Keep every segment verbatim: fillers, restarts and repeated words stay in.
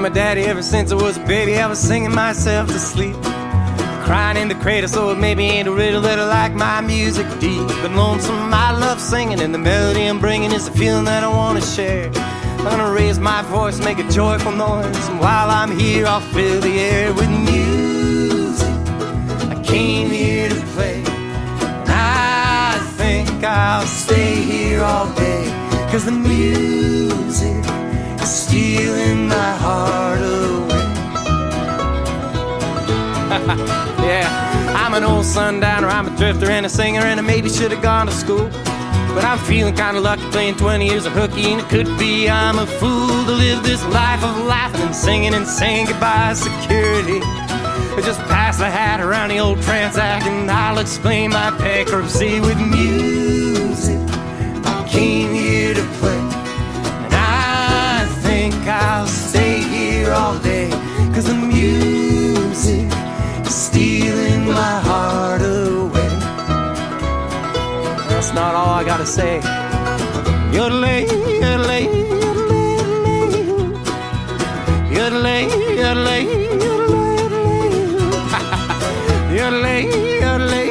my daddy ever since I was a baby. I was singing myself to sleep, crying in the cradle, so it maybe ain't a riddle that I like my music deep and lonesome. I love singing, and the melody I'm bringing is a feeling that I want to share. I'm gonna raise my voice, make a joyful noise, and while I'm here I'll fill the air with music. I came here to play, and I think I'll stay here all day, 'cause the music is stealing my heart away. Yeah, I'm an old sundowner, I'm a drifter and a singer, and I maybe should have gone to school, but I'm feeling kinda lucky playing twenty years of hooky, and it could be I'm a fool to live this life of laughing and singing and saying goodbye security. But just pass the hat around the old Transac and I'll explain my bankruptcy with music. I came here to play, and I think I'll stay here all day, 'cause the music is stealing my heart away. That's not all I gotta say. Yodelay, yodelay, yodelay, yodelay, yodelay, yodelay, yodelay,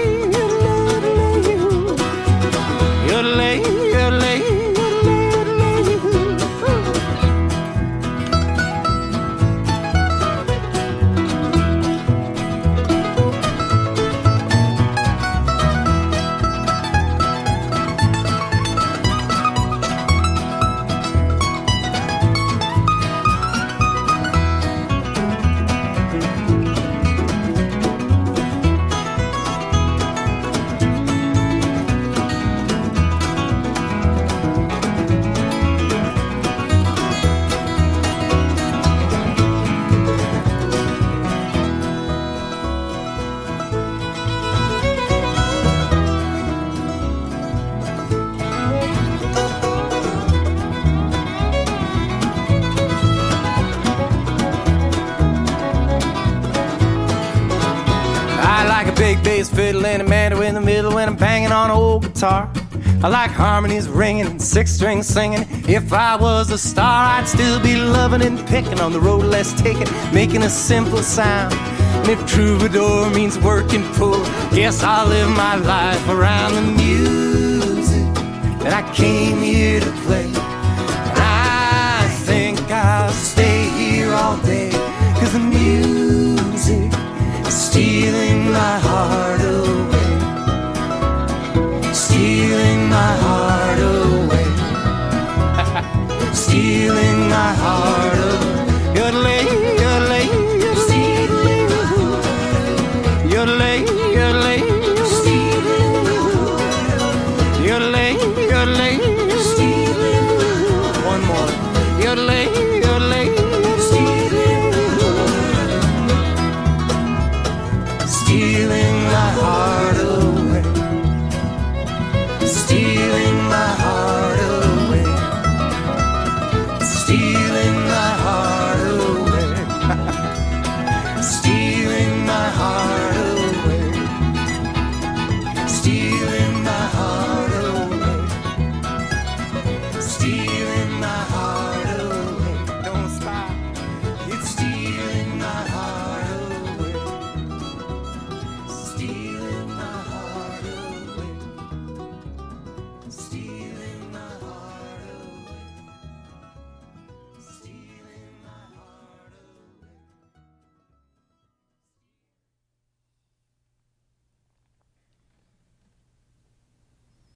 yodelay, yodelay, big bass fiddle and a mandolin in the middle when I'm banging on an old guitar. I like harmonies ringing and six strings singing. If I was a star, I'd still be loving and picking on the road less taken, making a simple sound. And if troubadour means working poor, yes, I'll live my life around the music that I came here